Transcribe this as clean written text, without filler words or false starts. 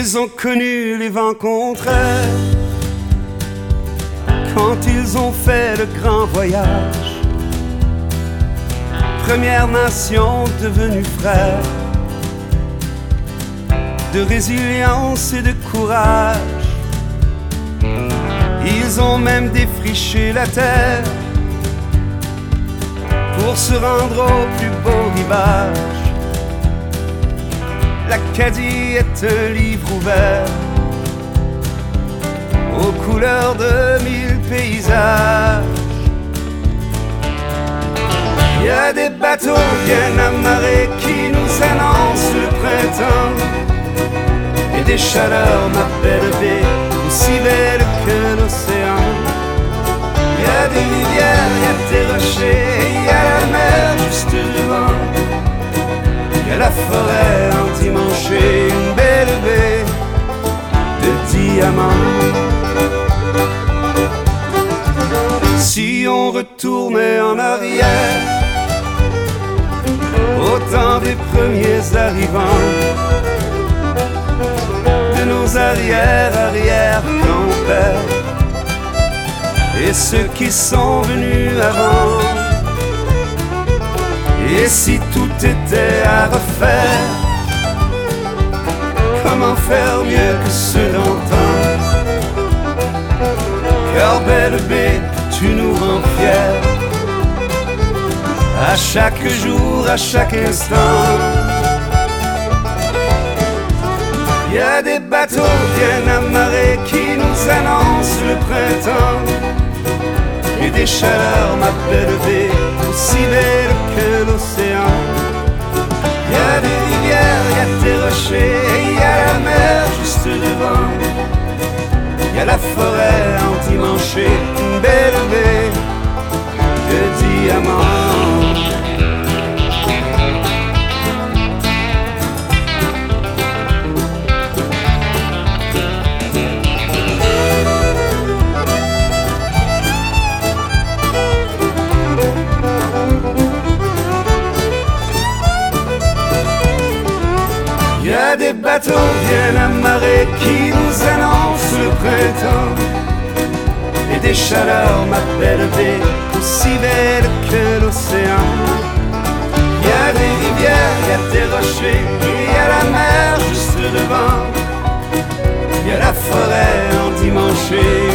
Ils ont connu les vents contraires quand ils ont fait le grand voyage. Première nation devenue frère, de résilience et de courage. Ils ont même défriché la terre pour se rendre au plus beau rivage. L'Acadie est un livre ouvert aux couleurs de 1000 paysages. Il y a des bateaux bien amarrés qui nous annoncent le printemps, et des chaleurs, ma belle baie, aussi belle que l'océan. Il y a des rivières, il y a des rochers, il y a la mer juste devant. Il y a la forêt endimanchée, une belle baie de diamants. Si on retournait en arrière, au temps des premiers arrivants, de nos arrière-arrière-grands-pères, et ceux qui sont venus avant. Et si tout était à refaire, comment faire mieux que ceux d'antan? Car belle baie, tu nous rends fiers, à chaque jour, à chaque instant. Il y a des bateaux bien amarrés qui nous annoncent le printemps, et des chaleurs, ma belle baie, aussi belle que l'océan. Il y a des rivières, il y a des rochers, et il y a la mer juste devant. Il y a la forêt endimanchée, une belle baie de diamants. Il y a des bateaux bien amarrés qui nous annoncent le printemps, et des chaleurs, ma belle baie, aussi belle que l'océan. Il y a des rivières, il y a des rochers, il y a la mer juste devant. Il y a la forêt endimanchée,